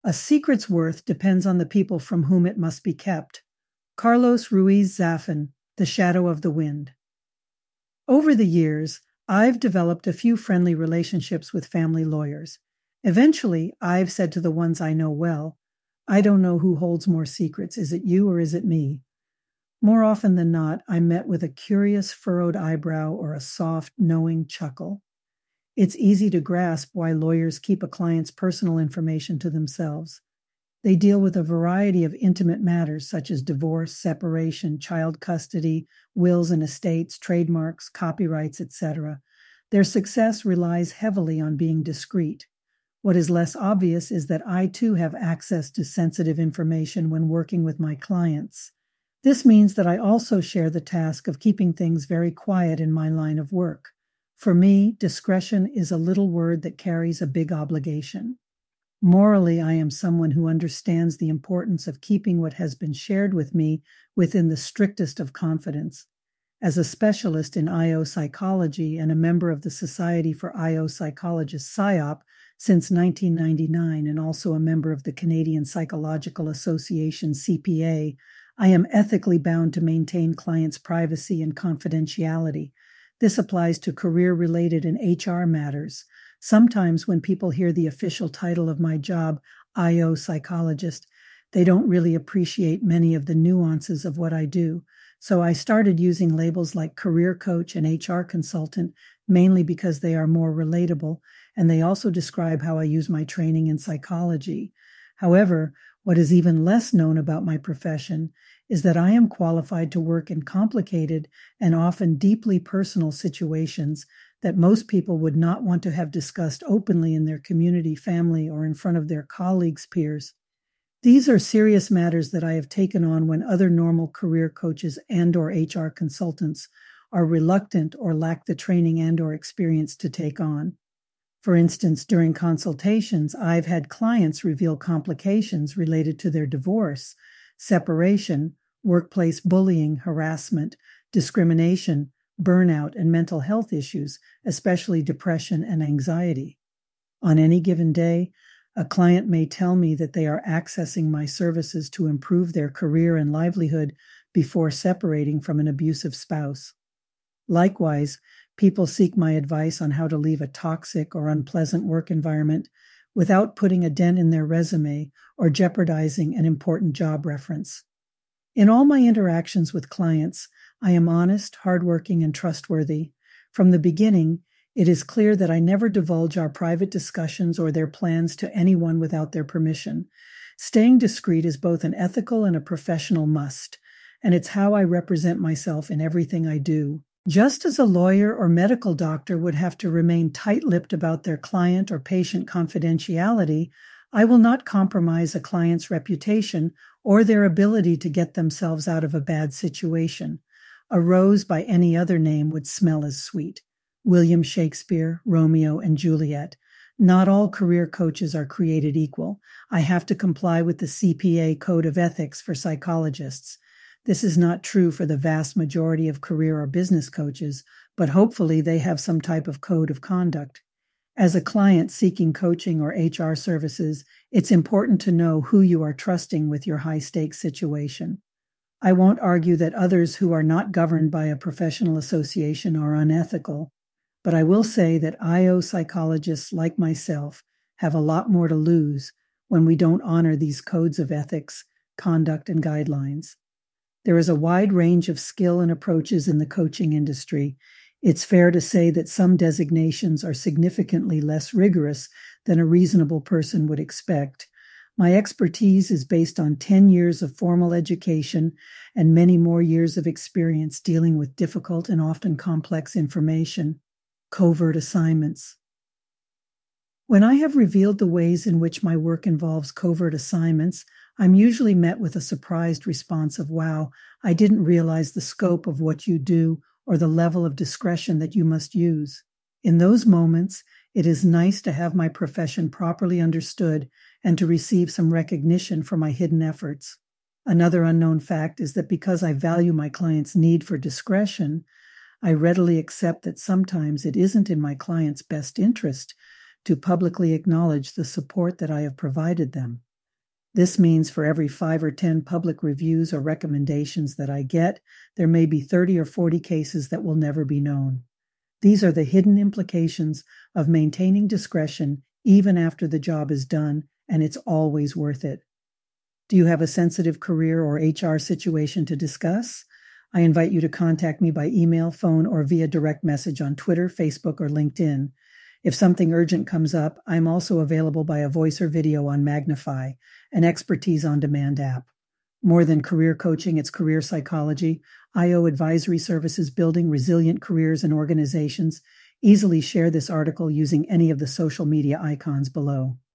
A secret's worth depends on the people from whom it must be kept. Carlos Ruiz Zafón, The Shadow of the Wind. Over the years, I've developed a few friendly relationships with family lawyers. Eventually, I've said to the ones I know well, "I don't know who holds more secrets. Is it you or is it me?" More often than not, I'm met with a curious furrowed eyebrow or a soft, knowing chuckle. It's easy to grasp why lawyers keep a client's personal information to themselves. They deal with a variety of intimate matters such as divorce, separation, child custody, wills and estates, trademarks, copyrights, etc. Their success relies heavily on being discreet. What is less obvious is that I too have access to sensitive information when working with my clients. This means that I also share the task of keeping things very quiet in my line of work. For me, discretion is a little word that carries a big obligation. Morally, I am someone who understands the importance of keeping what has been shared with me within the strictest of confidence. As a specialist in IO psychology and a member of the Society for IO Psychologists, SIOP, since 1999, and also a member of the Canadian Psychological Association, CPA, I am ethically bound to maintain clients' privacy and confidentiality. This applies to career-related and HR matters. Sometimes when people hear the official title of my job, IO psychologist, they don't really appreciate many of the nuances of what I do. So I started using labels like career coach and HR consultant, mainly because they are more relatable, and they also describe how I use my training in psychology. However, what is even less known about my profession is that I am qualified to work in complicated and often deeply personal situations that most people would not want to have discussed openly in their community, family, or in front of their colleagues, peers. These are serious matters that I have taken on when other normal career coaches and/or HR consultants are reluctant or lack the training and/or experience to take on. For instance, during consultations, I've had clients reveal complications related to their divorce, separation, workplace bullying, harassment, discrimination, burnout, and mental health issues, especially depression and anxiety. On any given day, a client may tell me that they are accessing my services to improve their career and livelihood before separating from an abusive spouse. Likewise, people seek my advice on how to leave a toxic or unpleasant work environment without putting a dent in their resume or jeopardizing an important job reference. In all my interactions with clients, I am honest, hardworking, and trustworthy. From the beginning, it is clear that I never divulge our private discussions or their plans to anyone without their permission. Staying discreet is both an ethical and a professional must, and it's how I represent myself in everything I do. Just as a lawyer or medical doctor would have to remain tight-lipped about their client or patient confidentiality, I will not compromise a client's reputation or their ability to get themselves out of a bad situation. A rose by any other name would smell as sweet. William Shakespeare, Romeo, and Juliet. Not all career coaches are created equal. I have to comply with the CPA Code of Ethics for psychologists. This is not true for the vast majority of career or business coaches, but hopefully they have some type of code of conduct. As a client seeking coaching or HR services, it's important to know who you are trusting with your high-stakes situation. I won't argue that others who are not governed by a professional association are unethical, but I will say that IO psychologists like myself have a lot more to lose when we don't honor these codes of ethics, conduct, and guidelines. There is a wide range of skill and approaches in the coaching industry. It's fair to say that some designations are significantly less rigorous than a reasonable person would expect. My expertise is based on 10 years of formal education and many more years of experience dealing with difficult and often complex information. Covert assignments. When I have revealed the ways in which my work involves covert assignments, I'm usually met with a surprised response of, "Wow, I didn't realize the scope of what you do or the level of discretion that you must use." In those moments, it is nice to have my profession properly understood and to receive some recognition for my hidden efforts. Another unknown fact is that because I value my clients' need for discretion, I readily accept that sometimes it isn't in my client's best interest to publicly acknowledge the support that I have provided them. This means for every 5 or 10 public reviews or recommendations that I get, there may be 30 or 40 cases that will never be known. These are the hidden implications of maintaining discretion even after the job is done, and it's always worth it. Do you have a sensitive career or HR situation to discuss? I invite you to contact me by email, phone, or via direct message on Twitter, Facebook, or LinkedIn. If something urgent comes up, I'm also available by a voice or video on Magnify, an expertise on demand app. More than career coaching, it's career psychology. IO Advisory Services Building Resilient Careers and Organizations. Easily share this article using any of the social media icons below.